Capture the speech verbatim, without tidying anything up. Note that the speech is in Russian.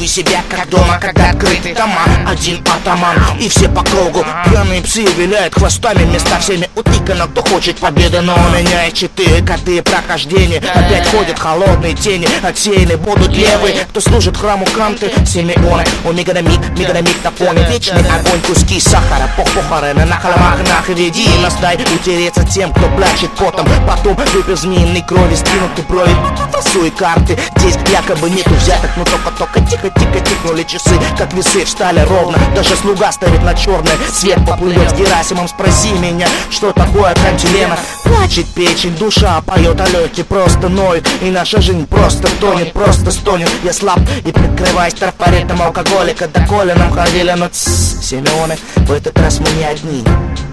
Чувствуй себя как дома, когда открыты дома. Один атаман и все по кругу. Пьяные псы виляют хвостами, места всеми утыкано. Кто хочет победы, но у меня есть четыре коты прохождения. Опять ходят холодные тени, отсеяны будут левые. Кто служит храму Канты, Симеоны. У меганамик, меганамик на фоне. Вечный огонь, куски сахара, похороны на холмах. Веди нас, дай утереться тем, кто плачет потом. Потом выпив змеиной крови, скинуты брови. Тасуй карты, здесь якобы нету взяток. Но только-только тихо-тихо тикнули часы, как весы встали ровно. Даже слуга ставит на черное. Свет поплывет с Герасимом. Спроси меня, что такое кантилена. Плачет печень, душа поет, а легкие просто ноют. И наша жизнь просто тонет, просто стонет. Я слаб и прикрываюсь трафаретом алкоголика. Доколе нам ходили, но тссс, Симеоны, в этот раз мы не одни.